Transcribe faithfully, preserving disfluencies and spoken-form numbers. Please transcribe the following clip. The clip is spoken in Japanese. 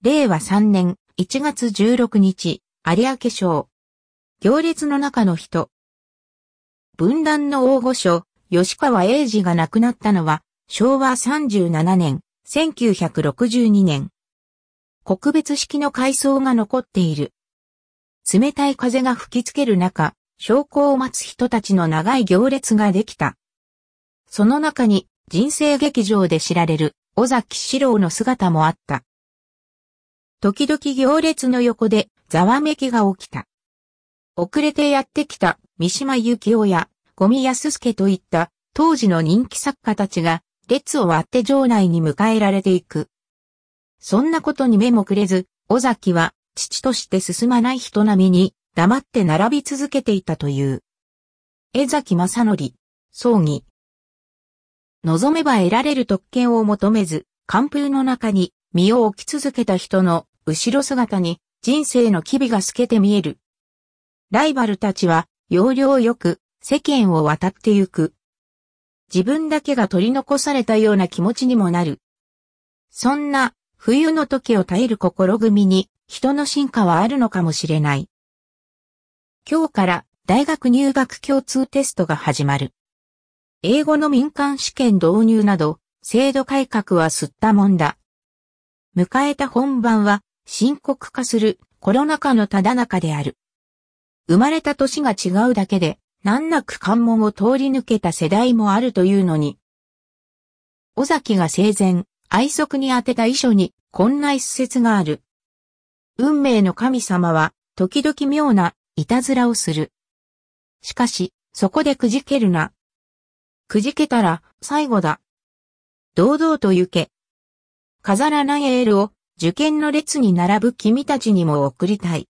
れいわさんねんいちがつじゅうろくにち、有明賞。行列の中の人。文壇の大御所、吉川英治が亡くなったのは、しょうわさんじゅうななねん、せんきゅうひゃくろくじゅうにねん。告別式の回想が残っている。冷たい風が吹きつける中、焼香を待つ人たちの長い行列ができた。その中に、人生劇場で知られる、尾崎士郎の姿もあった。時々行列の横で、ざわめきが起きた。遅れてやってきた、三島由紀夫や、五味康介といった、当時の人気作家たちが、列を割って場内に迎えられていく。そんなことに目もくれず、尾崎は、父として進まない人並みに、黙って並び続けていたという。江崎正則、葬儀。望めば得られる特権を求めず、寒風の中に身を置き続けた人の後ろ姿に人生の機微が透けて見える。ライバルたちは要領よく世間を渡ってゆく。自分だけが取り残されたような気持ちにもなる。そんな冬の時を耐える心組に人の進化はあるのかもしれない。今日から大学入学共通テストが始まる。英語の民間試験導入など制度改革は吸ったもんだ。迎えた本番は深刻化するコロナ禍のただ中である。生まれた年が違うだけで難なく関門を通り抜けた世代もあるというのに。尾崎が生前、愛息に宛てた遺書にこんな一節がある。運命の神様は時々妙ないたずらをする。しかし、そこでくじけるな。くじけたら最後だ。堂々と行け。飾らないエールを受験の列に並ぶ君たちにも送りたい。